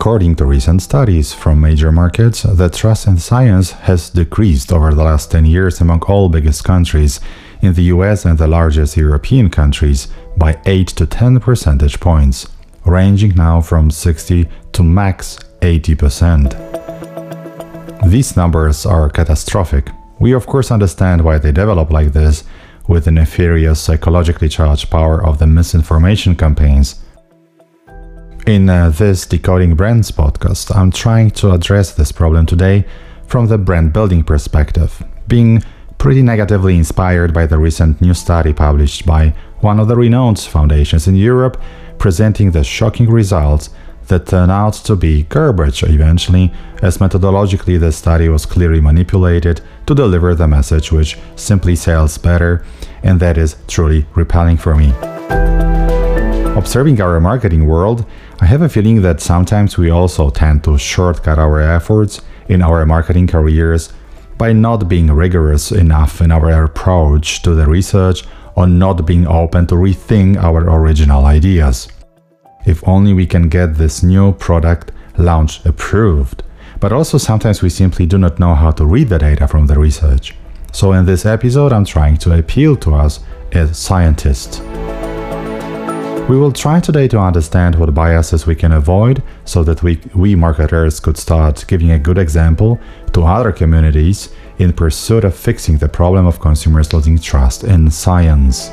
According to recent studies from major markets, the trust in science has decreased over the last 10 years among all biggest countries in the US and the largest European countries by 8 to 10 percentage points, ranging now from 60 to max 80%. These numbers are catastrophic. We of course understand why they develop like this, with the nefarious psychologically charged power of the misinformation campaigns. In this Decoding Brands podcast, I'm trying to address this problem today from the brand building perspective, being pretty negatively inspired by the recent new study published by one of the renowned foundations in Europe, presenting the shocking results that turn out to be garbage eventually, as methodologically the study was clearly manipulated to deliver the message which simply sells better, and that is truly repelling for me. Observing our marketing world, I have a feeling that sometimes we also tend to shortcut our efforts in our marketing careers by not being rigorous enough in our approach to the research or not being open to rethink our original ideas. If only we can get this new product launch approved. But also sometimes we simply do not know how to read the data from the research. So in this episode I'm trying to appeal to us as scientists. We will try today to understand what biases we can avoid so that we marketers could start giving a good example to other communities in pursuit of fixing the problem of consumers losing trust in science.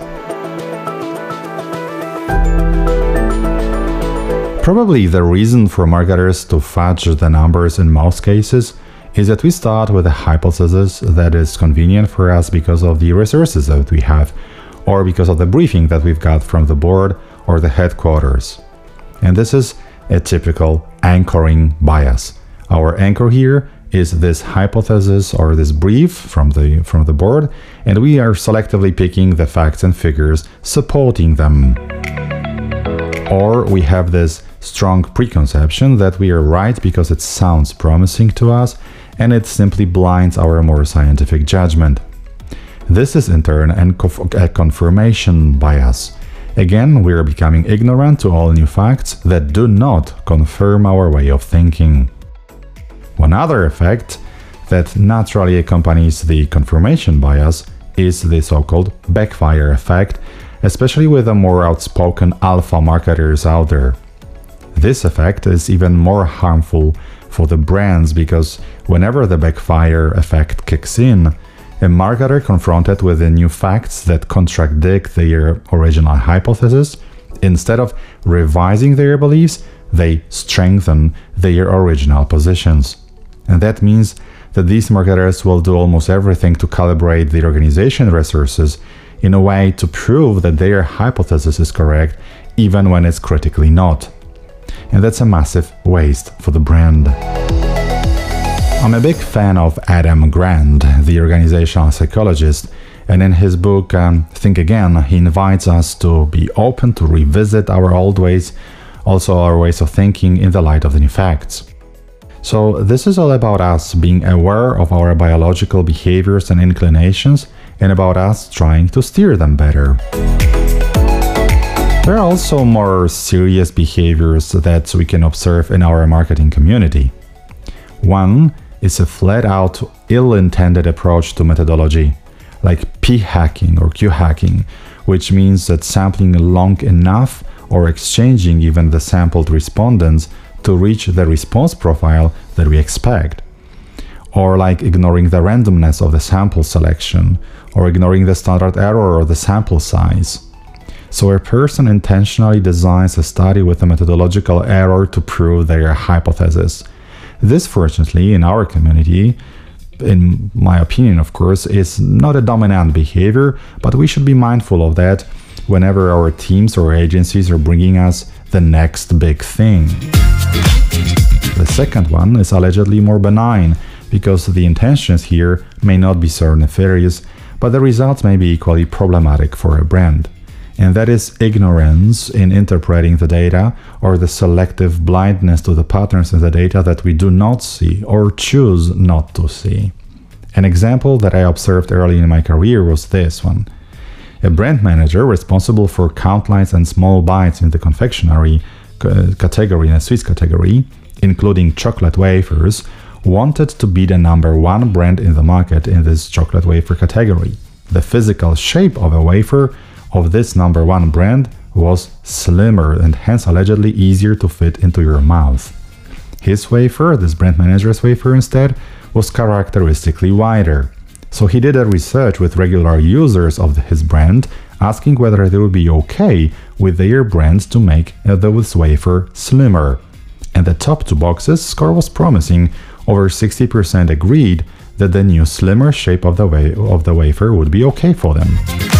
Probably the reason for marketers to fudge the numbers in most cases is that we start with a hypothesis that is convenient for us because of the resources that we have, or because of the briefing that we've got from the board or the headquarters. And this is a typical anchoring bias. Our anchor here is this hypothesis or this brief from the board, and we are selectively picking the facts and figures supporting them. Or we have this strong preconception that we are right because it sounds promising to us, and it simply blinds our more scientific judgment. This is in turn a confirmation bias. Again, we are becoming ignorant to all new facts that do not confirm our way of thinking. One other effect that naturally accompanies the confirmation bias is the so-called backfire effect, especially with the more outspoken alpha marketers out there. This effect is even more harmful for the brands because whenever the backfire effect kicks in, a marketer confronted with the new facts that contradict their original hypothesis, instead of revising their beliefs, they strengthen their original positions. And that means that these marketers will do almost everything to calibrate the organization resources in a way to prove that their hypothesis is correct, even when it's critically not. And that's a massive waste for the brand. I'm a big fan of Adam Grant, the organizational psychologist, and in his book Think Again, he invites us to be open to revisit our old ways, also our ways of thinking in the light of the new facts. So this is all about us being aware of our biological behaviors and inclinations, and about us trying to steer them better. There are also more serious behaviors that we can observe in our marketing community. One is a flat-out ill-intended approach to methodology, like p-hacking or q-hacking, which means that sampling long enough or exchanging even the sampled respondents to reach the response profile that we expect. Or like ignoring the randomness of the sample selection, or ignoring the standard error of the sample size. So a person intentionally designs a study with a methodological error to prove their hypothesis. This, fortunately, in our community, in my opinion, of course, is not a dominant behavior, but we should be mindful of that whenever our teams or agencies are bringing us the next big thing. The second one is allegedly more benign, because the intentions here may not be so nefarious, but the results may be equally problematic for a brand. And that is ignorance in interpreting the data, or the selective blindness to the patterns in the data that we do not see or choose not to see. An example that I observed early in my career was this one. A brand manager responsible for count lines and small bites in the confectionery category, in the sweets category, including chocolate wafers, wanted to be the #1 brand in the market in this chocolate wafer category. The physical shape of a wafer of this #1 brand was slimmer and hence allegedly easier to fit into your mouth. His wafer, this brand manager's wafer instead, was characteristically wider. So he did a research with regular users of his brand, asking whether they would be okay with their brand to make this wafer slimmer. And the top 2 boxes score was promising. Over 60% agreed that the new slimmer shape of the wafer would be okay for them.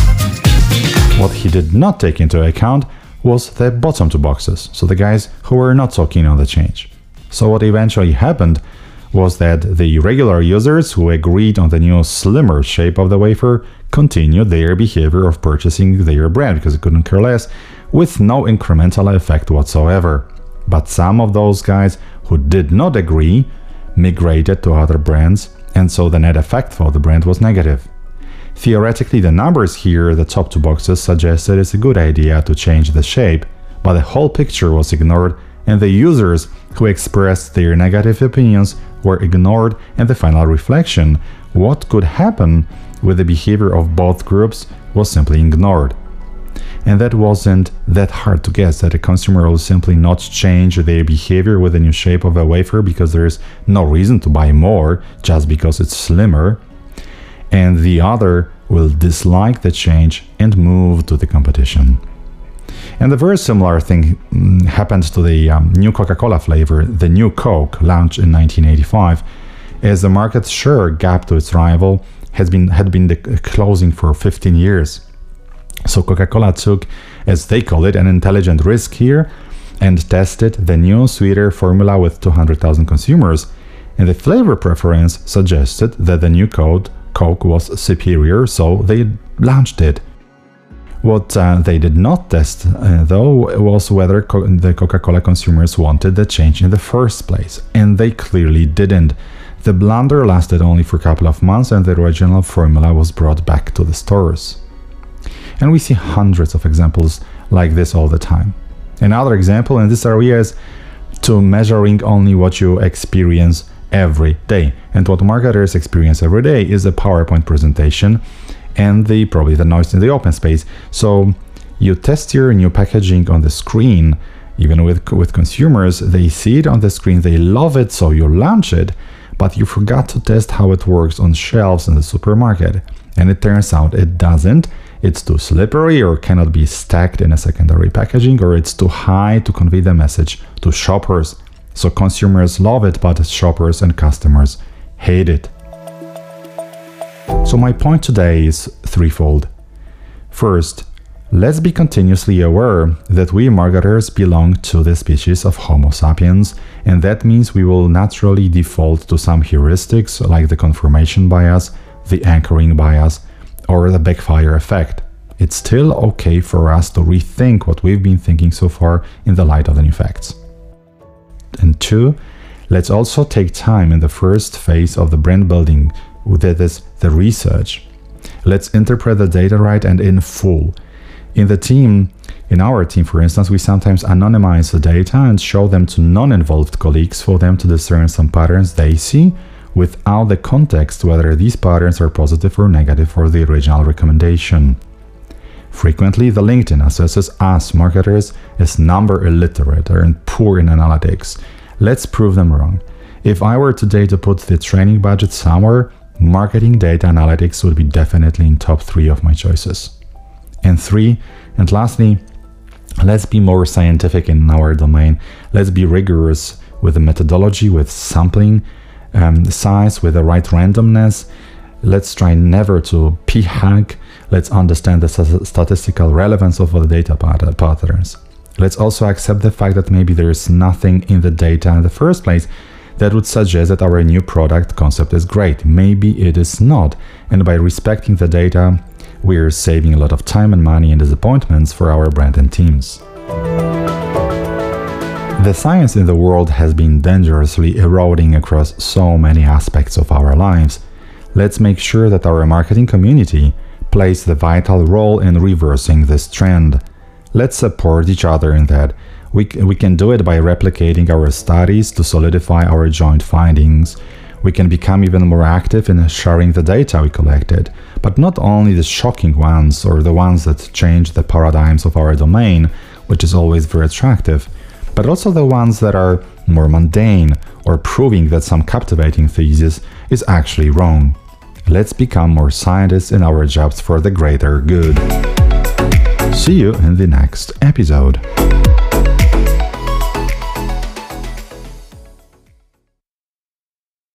What he did not take into account was the bottom 2 boxes, so the guys who were not so keen on the change. So what eventually happened was that the regular users who agreed on the new slimmer shape of the wafer continued their behavior of purchasing their brand because they couldn't care less, with no incremental effect whatsoever. But some of those guys who did not agree migrated to other brands, and so the net effect for the brand was negative. Theoretically, the numbers here, the top 2 boxes, suggested it's a good idea to change the shape, but the whole picture was ignored, and the users who expressed their negative opinions were ignored, and the final reflection, what could happen with the behavior of both groups, was simply ignored. And that wasn't that hard to guess, that a consumer will simply not change their behavior with the new shape of a wafer because there is no reason to buy more just because it's slimmer, and the other will dislike the change and move to the competition. And a very similar thing happened to the new Coca-Cola flavor, the new Coke, launched in 1985, as the market share gap to its rival had been closing for 15 years. So Coca-Cola took, as they call it, an intelligent risk here and tested the new sweeter formula with 200,000 consumers, and the flavor preference suggested that the new Coke was superior, so they launched it. What they did not test, though, was whether the Coca-Cola consumers wanted the change in the first place, and they clearly didn't. The blunder lasted only for a couple of months, and the original formula was brought back to the stores. And we see hundreds of examples like this all the time. Another example in this area is to measuring only what you experience every day. And what marketers experience every day is a PowerPoint presentation and probably the noise in the open space. So you test your new packaging on the screen, even with consumers, they see it on the screen, they love it, so you launch it, but you forgot to test how it works on shelves in the supermarket. And it turns out it doesn't. It's too slippery or cannot be stacked in a secondary packaging, or it's too high to convey the message to shoppers. So consumers love it, but shoppers and customers hate it. So my point today is threefold. First, let's be continuously aware that we marketers belong to the species of Homo sapiens, and that means we will naturally default to some heuristics like the confirmation bias, the anchoring bias, or the backfire effect. It's still okay for us to rethink what we've been thinking so far in the light of the new facts. And 2, let's also take time in the first phase of the brand building, that is the research. Let's interpret the data right and in full. In our team, for instance, we sometimes anonymize the data and show them to non-involved colleagues for them to discern some patterns they see without the context whether these patterns are positive or negative for the original recommendation. Frequently, the LinkedIn assesses us marketers as number illiterate and poor in analytics. Let's prove them wrong. If I were today to put the training budget somewhere, marketing data analytics would be definitely in top 3 of my choices. And 3, and lastly, let's be more scientific in our domain. Let's be rigorous with the methodology, with sampling size, with the right randomness. Let's try never to p-hack. Let's understand the statistical relevance of the data patterns. Let's also accept the fact that maybe there is nothing in the data in the first place that would suggest that our new product concept is great. Maybe it is not. And by respecting the data, we're saving a lot of time and money and disappointments for our brand and teams. The science in the world has been dangerously eroding across so many aspects of our lives. Let's make sure that our marketing community plays the vital role in reversing this trend. Let's support each other in that. We can do it by replicating our studies to solidify our joint findings. We can become even more active in sharing the data we collected, but not only the shocking ones or the ones that change the paradigms of our domain, which is always very attractive, but also the ones that are more mundane or proving that some captivating thesis is actually wrong. Let's become more scientists in our jobs for the greater good. See you in the next episode.